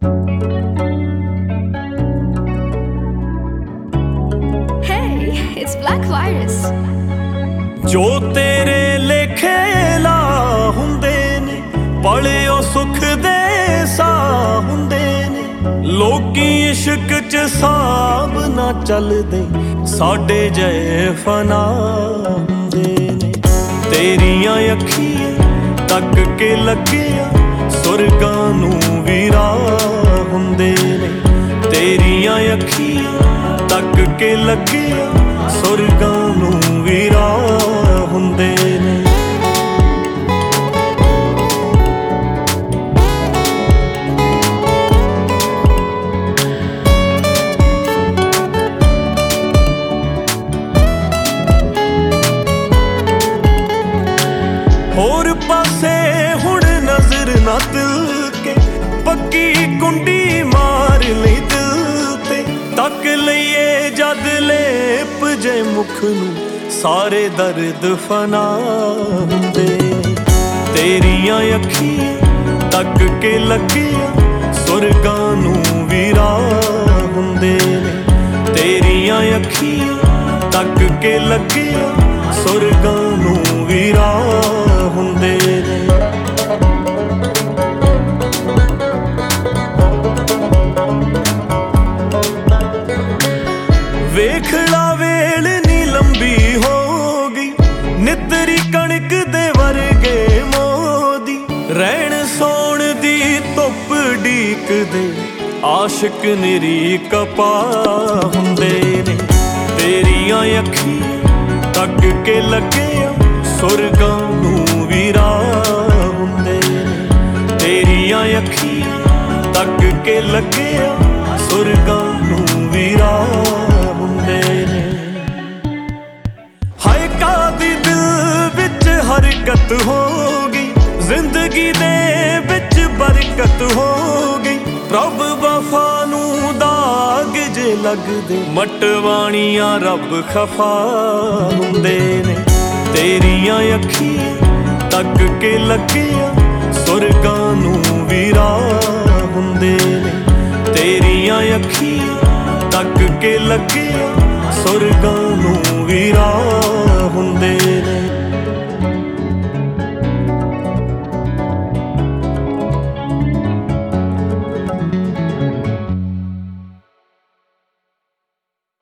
It's Black Virus. ਜੋ ਤੇਰੇ ਲੇਖੇ ਲਾ ਹੁੰਦੇ ਨੇ ਪਲਿਓ ਸੁਖ ਦੇ ਸਾਹ ਹੁੰਦੇ ਨੇ। ਲੋਕੀ ਇਸ਼ਕ ਚ ਸਾਬ ਨਾ ਚੱਲਦੇ ਸਾਡੇ ਜੈ ਫਨਾ ਹੁੰਦੇ ਨੇ। ਤੇਰੀਆਂ ਅੱਖੀਆਂ ਤੱਕ ਕੇ ਲੱਗਿਆ ਸੁਰਗਾਂ ਨੂੰ ਵੀ ਰਾਹ ਹੁੰਦੇ ਨੇ। ਤੇਰੀਆਂ ਅੱਖੀਆਂ ਤੱਕ ਕੇ ਲੱਗਿਆ ਸੁਰਗਾਂ ਨੂੰ ਵੀ ਰਾਹ ਹੁੰਦੇ ਨੇ। ਹੋਰ ਪਾਸੇ ਹੁਣ ਨਜ਼ਰ ਨਾ ਦਿਲ ਕੇ ਪੱਕੀ ਕੁੰਡੀ ਮਾਰ ਲਈ ਦਿਲ ਤੇ। ਤੱਕ ਲਈਏ ਜਦ ਲੇਪ ਜੇ ਮੁਖ ਨੂੰ ਸਾਰੇ ਦਰਦ ਫਨਾ ਹੁੰਦੇ। ਤੇਰੀਆਂ ਅੱਖੀਆਂ ਤੱਕ ਕੇ ਲੱਗਿਆ ਸੁਰਗਾਂ ਨੂੰ ਵੀ ਰਾਹ ਹੁੰਦੇ ਨੇ। ਤੇਰੀਆਂ ਅੱਖੀਆਂ ਤੱਕ ਕੇ ਲੱਗਿਆ ਸੁਰਗਾਂ ਨੂੰ ਵੀ ਰਾਹ ਹੁੰਦੇ ਨੇ। ਵੇਖ ਲਾ ਵੇਲ ਨੀ ਲੰਬੀ ਹੋ ਗਈ ਨਿੱਤਰੀ ਕਣਕ ਦੇ ਵਰਗੇ ਮੋਦੀ। ਰਹਿਣ ਸੌਣ ਦੀ ਧੁੱਪ ਢੀਕਦੇ ਆਸ਼ਿਕ ਨਿਰੀ ਕਪਾਹ ਹੁੰਦੇ ਨੇ। ਤੇਰੀਆਂ ਅੱਖੀਆਂ ਤੱਕ ਕੇ ਲੱਗਿਆ ਸੁਰਗਾਂ ਨੂੰ ਵੀ ਰਾਹ ਹੁੰਦੇ ਨੇ। ਤੇਰੀਆਂ ਅੱਖੀਆਂ ਤੱਕ ਕੇ ਲੱਗਿਆ ਸੁਰਗਾਂ ਨੂੰ ਵੀ ਰਾਹ ਹੁੰਦੇ ਨੇ। ਹਾਏ ਕਾਦੀ ਦਿਲ ਵਿੱਚ ਹਰਕਤ ਹੋ ਗਈ ਜ਼ਿੰਦਗੀ ਦੇ ਵਿੱਚ ਬਰਕਤ ਹੋ ਗਈ। ਰੱਬ ਵਫਾ ਨੂੰ ਦਾਗ ਜੇ ਲੱਗਦੇ ਮਟਵਾਣੀਆਂ ਰੱਬ ਖਫਾ ਹੁੰਦੇ ਨੇ। ਤੇਰੀਆਂ ਅੱਖੀਆਂ ਤੱਕ ਕੇ ਲੱਗਿਆ ਸੁਰਗਾਂ ਨੂੰ ਵੀ ਰਾਹ ਹੁੰਦੇ ਨੇ। ਤੇਰੀਆਂ ਅੱਖੀਆਂ ਤੱਕ ਕੇ ਲੱਗਿਆ ਸੁਰਗਾਂ ਨੂੰ ਵੀ ਰਾਹ ਹੁੰਦੇ